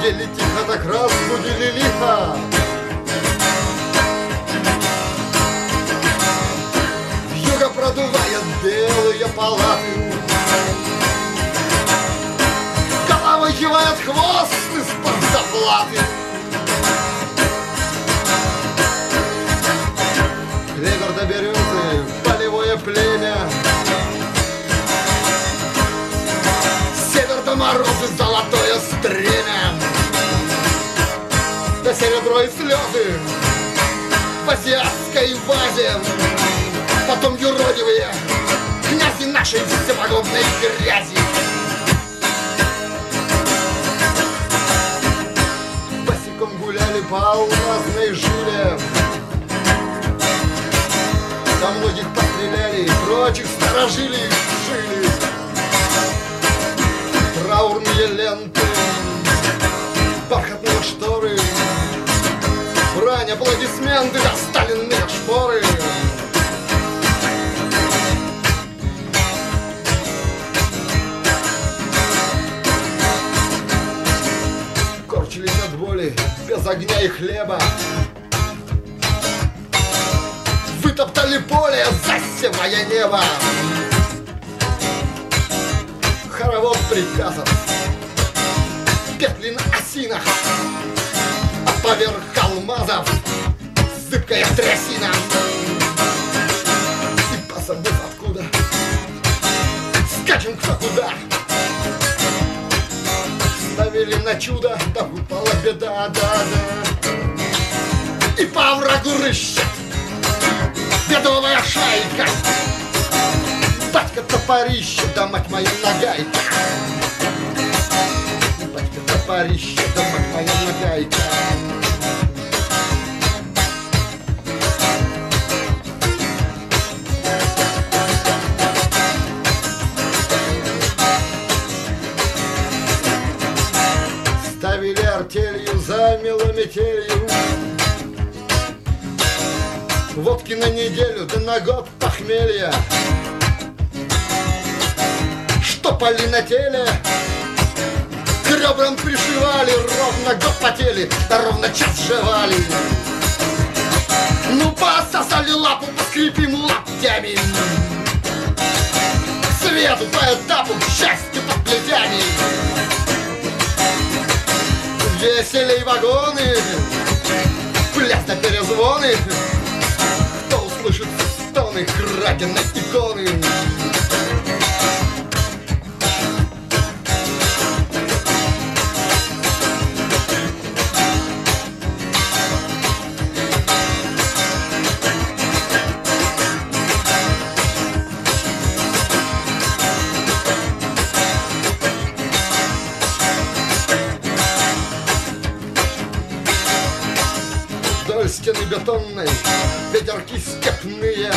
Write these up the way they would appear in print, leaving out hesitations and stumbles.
Сидели тихо, так разбудили лихо. Вьюга продувает белые палаты, головой кивает хвост из-под заплаты. Клевер до березы, полевое племя, север до морозы, золотое стремя, до серебро и слезы в азиатской вазе. Потом юродивые князи нашей всепогодной грязи. Босиком гуляли по алмазной жиле, до многих постреляли, прочих сторожили и жили. Траурные ленты, бархатные шторы, брань, аплодисменты, да сталинные шпоры. Корчились от боли, без огня и хлеба, вытоптали поле, засевая небо. Хоровод приказов, петли на осинах, а поверх алмазов зыбкая трясина. И позабыв откуда, скачем кто куда. Ставили на чудо, да выпала беда, да. И по врагу рыщет бедовая шайка. Батька топорище, да мать моя нагайка. Батька топорище, да мать моя нагайка. Ставили артелью, замело метелью, водки на неделю, да на год похмелья. Штопали на теле, к ребрам пришивали, ровно год потели, да ровно час жевали. Ну пососали лапу, поскрипим лаптями, к свету, по этапу, к счастью под плетями. Веселей вагоны, пляс на перезвоны, кто услышит стоны краденой иконы. Вдоль стены бетонной ветерки степные,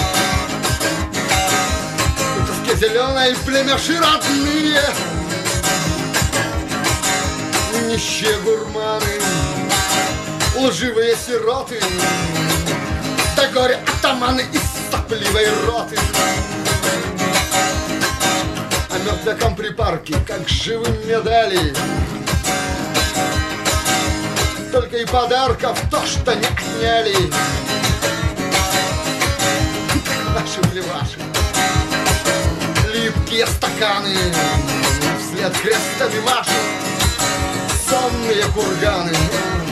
в тоске зеленой племеши родные. Нищие гурманы, лживые сироты, да горе атаманы из сопливой роты. А мертвякам припарки, как живым медали, только и подарков то, что не отняли. Ваши ли ваши липкие стаканы, вслед крестами машут сонные курганы.